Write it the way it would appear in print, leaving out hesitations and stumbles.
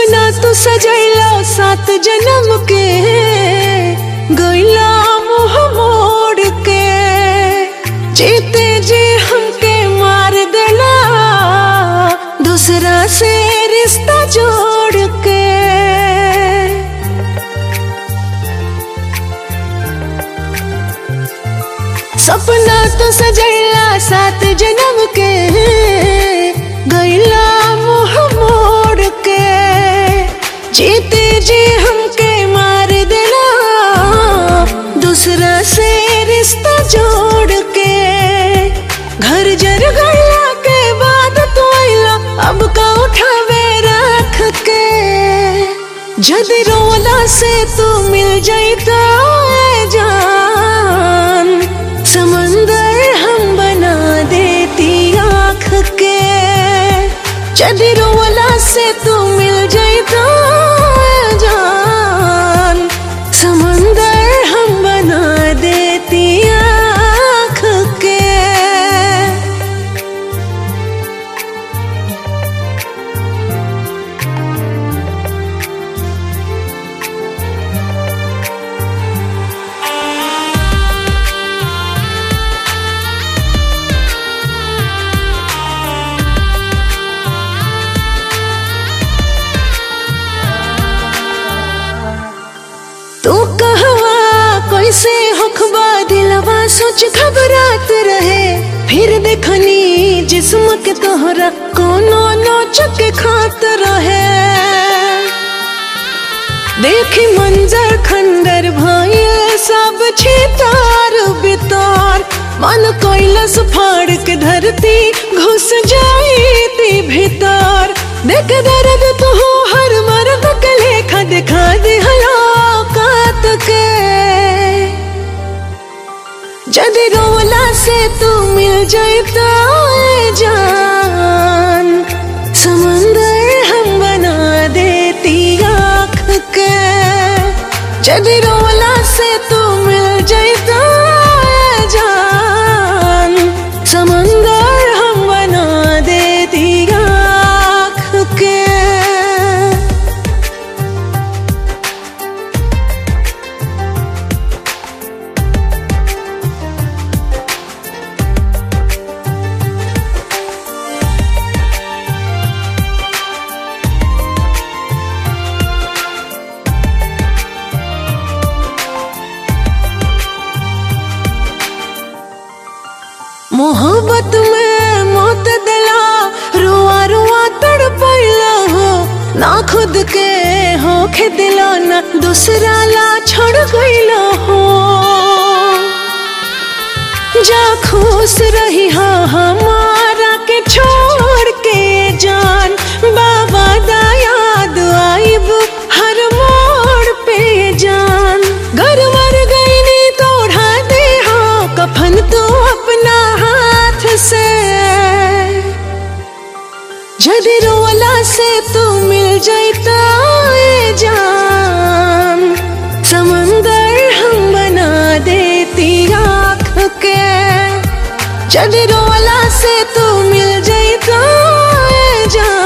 सपना तू सजैला 7 जन्म के, गैला मुँह मोड़ के, जीते जी हमके मार देला दूसरा से रिश्ता जोड़ के। सपना तो सजैला 7 जन्म के, गैला मुँह मोड़ के, जीते जी हमके मार देला दूसरा से रिश्ता जोड़ के। घर जर गैला के बाद तो आइला, अब का उठावे रख के। जदि रोला से तू मिल जाइता जान, समंदर हम बना देती आँख के। जदि रोला से तू मिल जाइता जान, समंदर हम बना देती आँख के। तू कहवा कैसे होखबा दिलवा सोच घबरात रहे, फिर देखनी जिस्म के तोहरा कोनो नोच के खात रहे। देखी मंजर खंडर भइल सब छितार बितार, मन कैलस फाड़ के धरती घुस जाईती भीतर। देख दर्द तू हर मर्द के लेखा दिखा दे हलाकत के। जदि रोला से तू मिल जाइता जान, समंदर हम बना देती आँख के। जदि रोला से तू मिल जाइता जान, समंदर हम बना देती आँख के। मोहब्बत में मौत दिला, रुआ रुआ तड़पैला हो। ना खुद के होखे दिला, ना दूसरा ला छोड़ गईला हो। जा खुश रही हा हमारा के छोड़ के जान, बाबा दा याद आइब हर मोड़ पे जान। घर मर गई नी तोड़ा दे हो कफन तो अपना हाथ से। जदि रोला से तू मिल जाइता जान, समंदर हम बना देती आँख के। जदि रोला से तू मिल जाइता जान,